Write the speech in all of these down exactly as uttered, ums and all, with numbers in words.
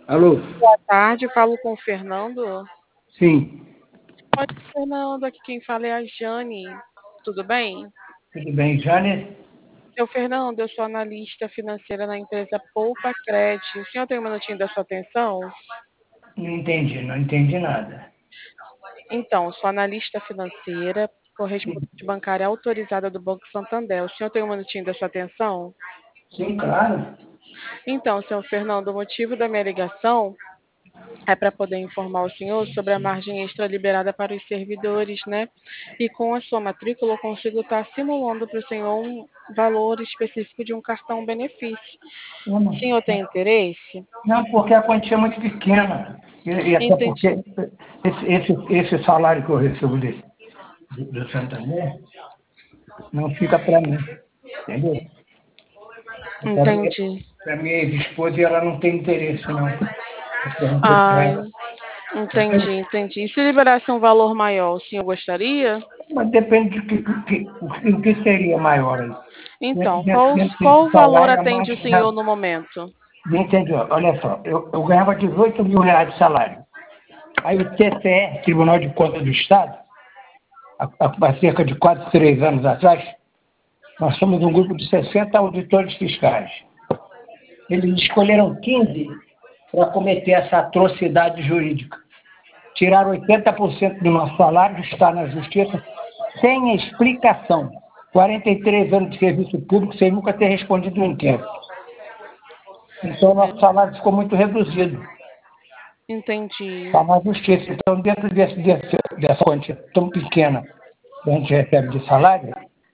Alô? Boa tarde, falo com o Fernando. Sim, Oi, Fernando, aqui quem fala é a Jane. Tudo bem? tudo bem, Janet? Seu Fernando, eu sou analista financeira na empresa Poupa Cred. O senhor tem um minutinho da sua atenção? Não entendi, não entendi nada. Então, sou analista financeira, correspondente bancária autorizada do Banco Santander. O senhor tem um minutinho da sua atenção? Sim, claro. Então, senhor Fernando, o motivo da minha ligação é para poder informar o senhor sobre a margem extra liberada para os servidores, né? E com a sua matrícula eu consigo estar simulando para o senhor um valor específico de um cartão benefício. Eu O não, senhor tem interesse? não, porque a quantia é muito pequena. E, e até Entendi. porque esse, esse, esse salário que eu recebo desse, do, do Santander não fica para mim, entendeu? Para minha, Entendi. para minha ex-esposa, e ela não tem interesse, não. Eu perguntei para Ai, ela. entendi, entendi. E se liberasse um valor maior, o senhor gostaria? Mas depende de que, que, o, que, o que seria maior aí. Então, Dentro, qual, dentro qual desse valor salário, a atende o máquina. senhor no momento? Entendi. Olha só, eu, eu ganhava dezoito mil reais de salário. Aí o T C E, Tribunal de Contas do Estado, há, há cerca de quatro, três anos atrás, nós somos um grupo de sessenta auditores fiscais. Eles escolheram quinze para cometer essa atrocidade jurídica. Tiraram oitenta por cento do nosso salário, está na justiça, sem explicação. quarenta e três anos de serviço público sem nunca ter respondido um inquérito. Então, nosso salário ficou muito reduzido. Entendi. Está na justiça. Então, dentro desse, desse, dessa quantia tão pequena que a gente recebe de salário,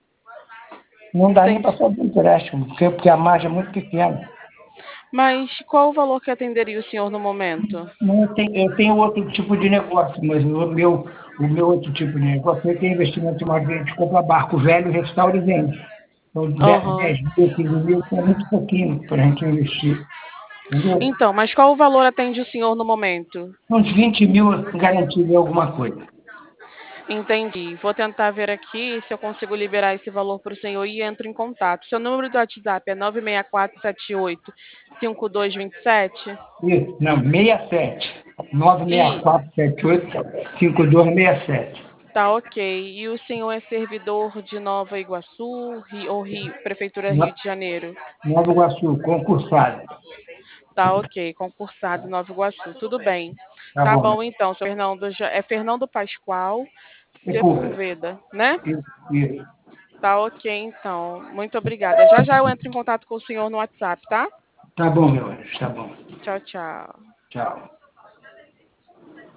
não dá nem Entendi. para fazer empréstimo, porque, porque a margem é muito pequena. Mas qual o valor que atenderia o senhor no momento? Não, eu, tenho, eu tenho outro tipo de negócio, mas o meu, o meu outro tipo de negócio é que é investimento imobiliário. A gente compra barco velho, restaura e vende. Então, Aham. dez mil, quinze mil, é muito pouquinho para a gente investir. Entendeu? Então, mas qual o valor atende o senhor no momento? Uns vinte mil garantido em alguma coisa. Entendi. Vou tentar ver aqui se eu consigo liberar esse valor para o senhor e entro em contato. Seu número do WhatsApp é nove seis quatro sete oito cinco dois dois sete? Isso, não, sessenta e sete. E nove seis quatro sete oito cinco dois seis sete. tá ok. E o senhor é servidor de Nova Iguaçu Rio, ou Rio, Prefeitura Rio No- de Janeiro? Nova Iguaçu, concursado. Tá ok, concursado em Nova Iguaçu, tudo bem. Tá Tá bom. bom então, seu Fernando, já- é Fernando Pascoal Sepúlveda. Sepúlveda, né? Isso, isso. Tá ok, então. Muito obrigada. Já já eu entro em contato com o senhor no WhatsApp, tá? Tá bom, meu anjo, tá bom. Tchau, tchau. Tchau.